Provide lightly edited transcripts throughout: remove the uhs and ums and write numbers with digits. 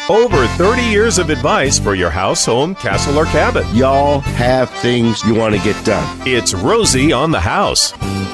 Over 30 years of advice for your house, home, castle, or cabin. Y'all have things you want to get done. It's Rosie on the House.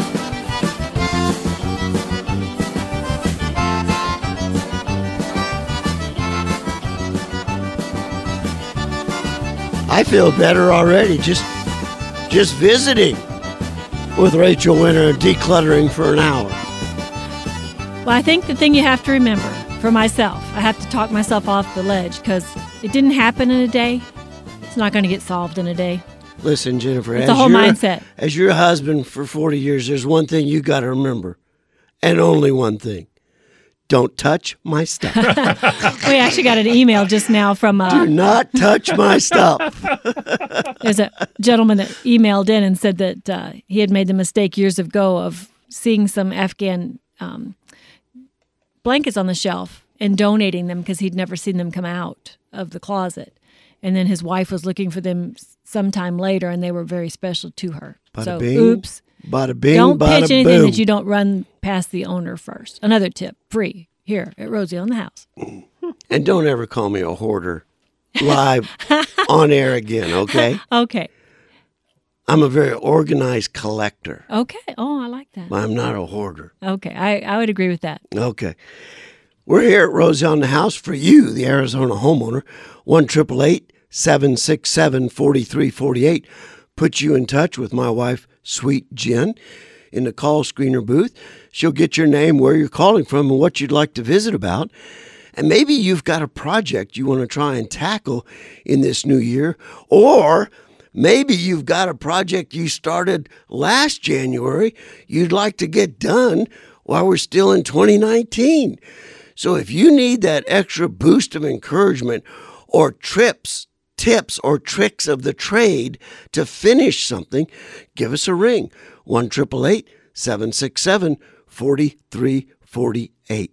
I feel better already just visiting with Rachel Winter and decluttering for an hour. Well, I think the thing you have to remember, for myself, I have to talk myself off the ledge because it didn't happen in a day. It's not going to get solved in a day. Listen, Jennifer, it's a whole mindset. As your husband for 40 years, there's one thing you got to remember, and only one thing. Don't touch my stuff. We actually got an email just now from... Do not touch my stuff. There's a gentleman that emailed in and said that he had made the mistake years ago of seeing some Afghan blankets on the shelf and donating them because he'd never seen them come out of the closet. And then his wife was looking for them sometime later, and they were very special to her. Bada so, bing, oops. Bada bing, don't bada pitch anything boom. that you don't run past the owner first. Another tip, free, here at Rosie on the House. And don't ever call me a hoarder live on air again, okay? Okay. I'm a very organized collector. Okay. Oh, I like that. I'm not a hoarder. Okay. I would agree with that. Okay. We're here at Rosie on the House for you, the Arizona homeowner. 1-888-767-4348. Put you in touch with my wife, Sweet Jen, in the call screener booth. She'll get your name, where you're calling from, and what you'd like to visit about. And maybe you've got a project you want to try and tackle in this new year, or maybe you've got a project you started last January you'd like to get done while we're still in 2019. So if you need that extra boost of encouragement or tips or tricks of the trade to finish something, give us a ring. 1-888-767-4348.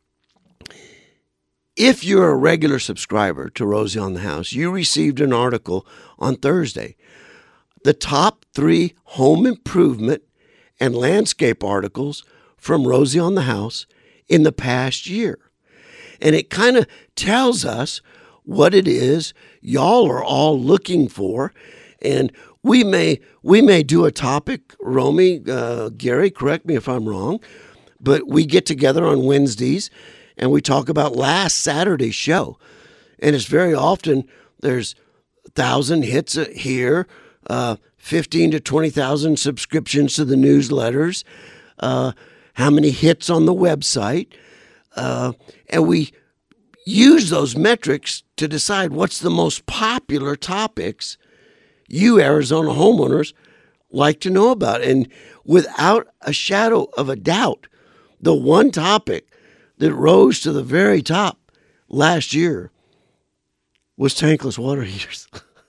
If you're a regular subscriber to Rosie on the House, you received an article on Thursday. The top 3 home improvement and landscape articles from Rosie on the House in the past year. And it kind of tells us what it is y'all are all looking for. And we may do a topic, Romy, Gary, correct me if I'm wrong, but we get together on Wednesdays and we talk about last Saturday's show. And it's very often there's 1,000 hits here, 15 to 20,000 subscriptions to the newsletters, how many hits on the website. And we use those metrics to decide what's the most popular topics you Arizona homeowners like to know about. And without a shadow of a doubt, the one topic that rose to the very top last year was tankless water heaters.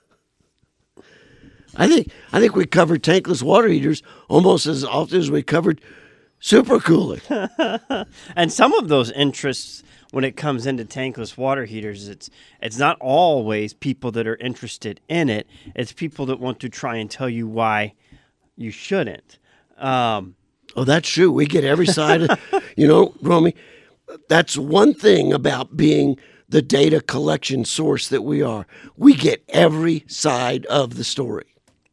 I think we covered tankless water heaters almost as often as we covered supercooling. And some of those interests, when it comes into tankless water heaters, it's not always people that are interested in it. It's people that want to try and tell you why you shouldn't. Oh, that's true. We get every side of, Romy, that's one thing about being the data collection source that we are. We get every side of the story.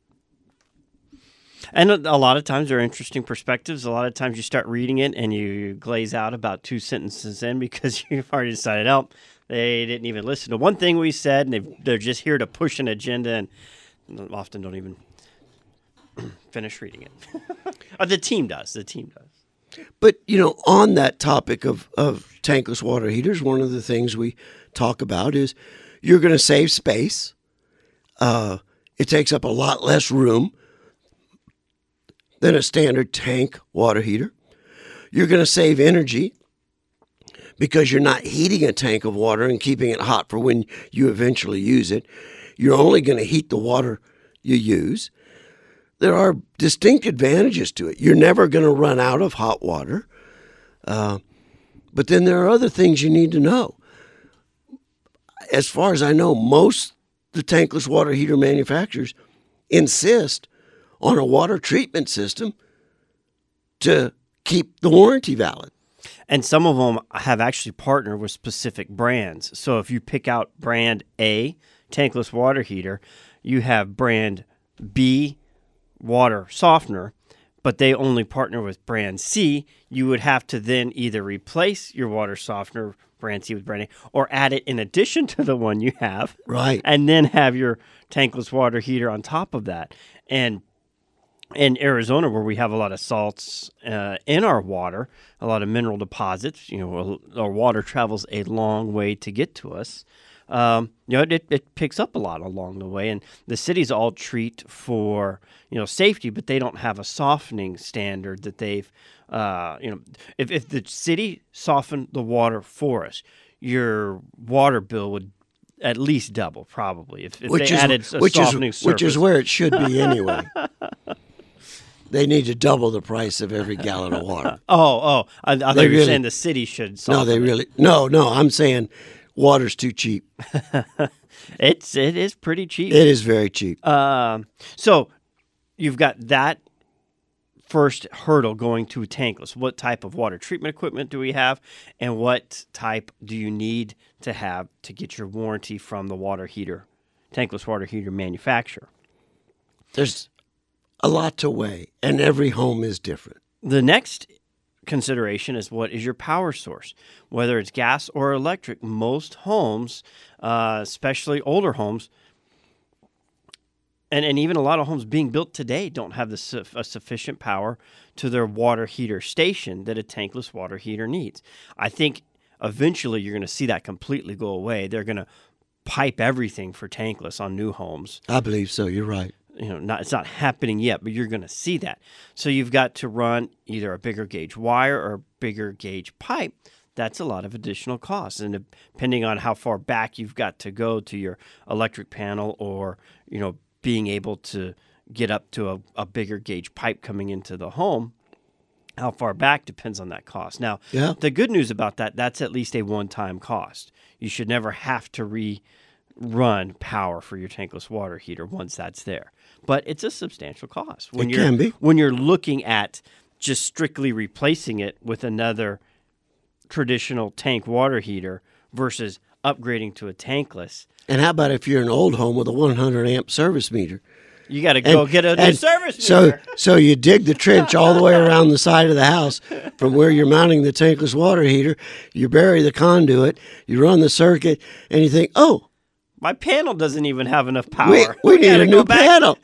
And a lot of times there are interesting perspectives. A lot of times you start reading it and you glaze out about 2 sentences in because you've already decided, they didn't even listen to one thing we said, and they're just here to push an agenda and often don't even finish reading it. The team does. But, on that topic of tankless water heaters, one of the things we talk about is you're going to save space. It takes up a lot less room than a standard tank water heater. You're going to save energy because you're not heating a tank of water and keeping it hot for when you eventually use it. You're only going to heat the water you use. There are distinct advantages to it. You're never going to run out of hot water. But then there are other things you need to know. As far as I know, most the tankless water heater manufacturers insist on a water treatment system to keep the warranty valid. And some of them have actually partnered with specific brands. So if you pick out brand A, tankless water heater, you have brand B, water softener, but they only partner with brand C. You would have to then either replace your water softener, brand C, with brand A, or add it in addition to the one you have. Right. And then have your tankless water heater on top of that. And in Arizona, where we have a lot of salts in our water, a lot of mineral deposits, our water travels a long way to get to us. It picks up a lot along the way, and the cities all treat for safety, but they don't have a softening standard that they've if the city softened the water for us, your water bill would at least double probably if they added a softening surface. Which is where it should be anyway. They need to double the price of every gallon of water. I thought you were saying the city should soften No, they really no. I'm saying water's too cheap. It is pretty cheap. It is very cheap. So you've got that first hurdle going to tankless. What type of water treatment equipment do we have, and what type do you need to have to get your warranty from the tankless water heater manufacturer? There's a lot to weigh, and every home is different. The next consideration is, what is your power source? Whether it's gas or electric, most homes, especially older homes, and even a lot of homes being built today, don't have a sufficient power to their water heater station that a tankless water heater needs. I think eventually you're going to see that completely go away. They're going to pipe everything for tankless on new homes. I believe so. You're right. It's not happening yet, but you're going to see that. So you've got to run either a bigger gauge wire or a bigger gauge pipe. That's a lot of additional costs. And depending on how far back you've got to go to your electric panel, or, being able to get up to a bigger gauge pipe coming into the home, how far back depends on that cost. Now, The good news about that's at least a one-time cost. You should never have to run power for your tankless water heater once that's there. But it's a substantial cost. It can be. When you're looking at just strictly replacing it with another traditional tank water heater versus upgrading to a tankless. And how about if you're an old home with a 100 amp service meter? You got to go get a new service meter. So you dig the trench all the way around the side of the house from where you're mounting the tankless water heater. You bury the conduit, you run the circuit, and you think, oh, my panel doesn't even have enough power. We need a new panel.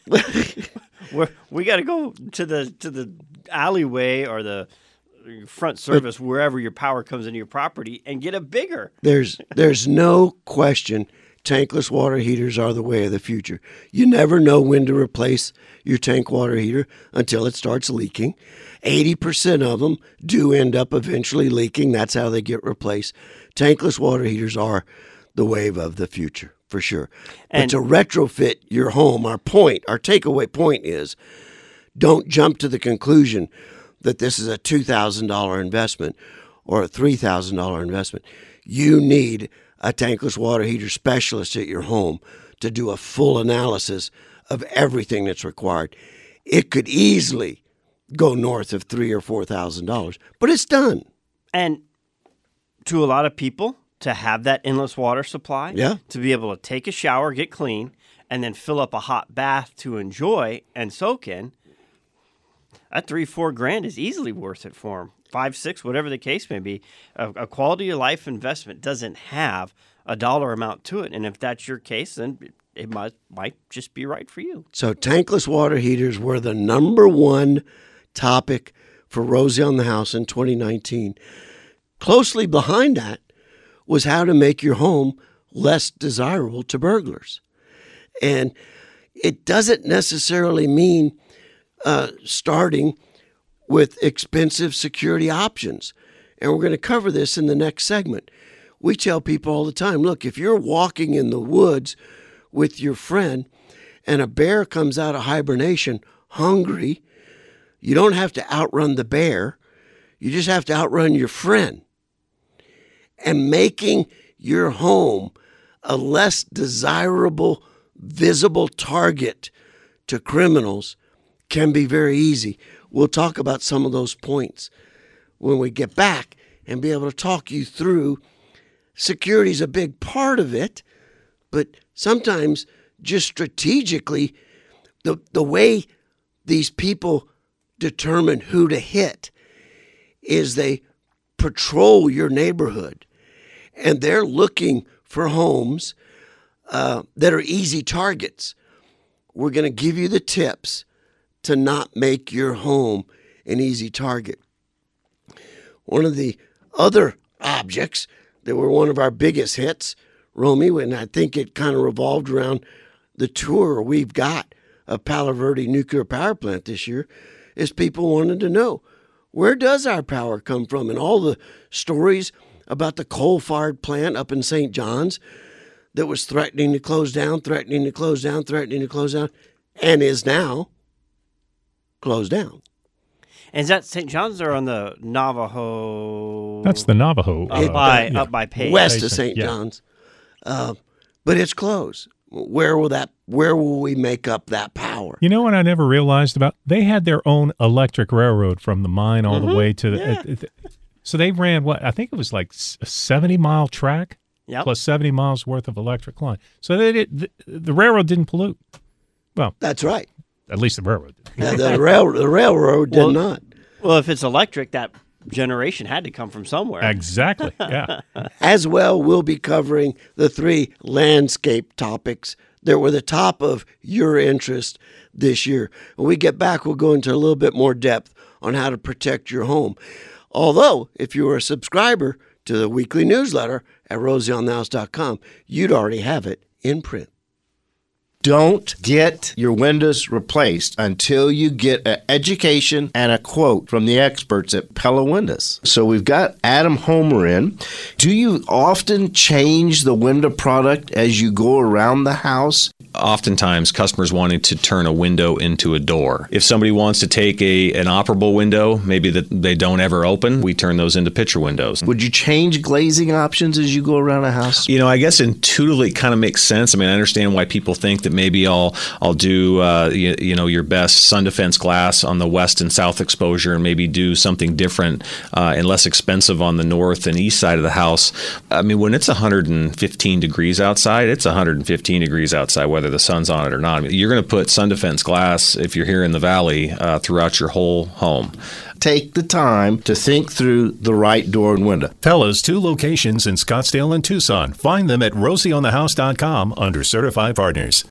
We got to go to the alleyway or the front service, wherever your power comes into your property, and get a bigger. There's no question tankless water heaters are the way of the future. You never know when to replace your tank water heater until it starts leaking. 80% of them do end up eventually leaking. That's how they get replaced. Tankless water heaters are the wave of the future, for sure. But to retrofit your home, our takeaway point is, don't jump to the conclusion that this is a $2,000 investment or a $3,000 investment. You need a tankless water heater specialist at your home to do a full analysis of everything that's required. It could easily go north of $3,000 or $4,000, but it's done. And to a lot of people, to have that endless water supply, to be able to take a shower, get clean, and then fill up a hot bath to enjoy and soak in, that $3-4 grand is easily worth it for them. 5-6, whatever the case may be. A quality of life investment doesn't have a dollar amount to it, and if that's your case, then it might just be right for you. So tankless water heaters were the number one topic for Rosie on the House in 2019. Closely behind that was how to make your home less desirable to burglars. And it doesn't necessarily mean starting with expensive security options. And we're going to cover this in the next segment. We tell people all the time, look, if you're walking in the woods with your friend and a bear comes out of hibernation hungry, you don't have to outrun the bear. You just have to outrun your friend. And making your home a less desirable, visible target to criminals can be very easy. We'll talk about some of those points when we get back and be able to talk you through. Security is a big part of it, but sometimes just strategically, the way these people determine who to hit is they patrol your neighborhood, and they're looking for homes that are easy targets. We're going to give you the tips to not make your home an easy target. One of the other objects that were one of our biggest hits, Romy, and I think it kind of revolved around the tour we've got of Palo Verde Nuclear Power Plant this year, is people wanted to know, where does our power come from? And all the stories about the coal-fired plant up in St. John's that was threatening to close down, and is now closed down. And is that St. John's or on the Navajo? That's the Navajo. Up by Page. West of St. John's. But it's closed. Where will we make up that power? You know what I never realized about? They had their own electric railroad from the mine all the way to the. So they ran what? I think it was like a 70-mile track plus 70 miles worth of electric line. So the railroad didn't pollute. Well, that's right. At least the railroad did. The railroad did not. Well, if it's electric, that generation had to come from somewhere. Exactly, yeah. As well, we'll be covering the 3 landscape topics that were the top of your interest this year. When we get back, we'll go into a little bit more depth on how to protect your home. Although, if you were a subscriber to the weekly newsletter at rosieonthehouse.com, you'd already have it in print. Don't get your windows replaced until you get an education and a quote from the experts at Pella Windows. So we've got Adam Homer in. Do you often change the window product as you go around the house? Oftentimes, customers wanting to turn a window into a door. If somebody wants to take an operable window, maybe that they don't ever open, we turn those into picture windows. Would you change glazing options as you go around a house? You know, I guess intuitively it kind of makes sense. I mean, I understand why people think that maybe I'll do your best sun defense glass on the west and south exposure, and maybe do something different and less expensive on the north and east side of the house. I mean, when it's 115 degrees outside, it's 115 degrees outside, whether the sun's on it or not. I mean, you're going to put sun defense glass, if you're here in the valley, throughout your whole home. Take the time to think through the right door and window. Pella's 2 locations in Scottsdale and Tucson. Find them at rosieonthehouse.com under Certified Partners.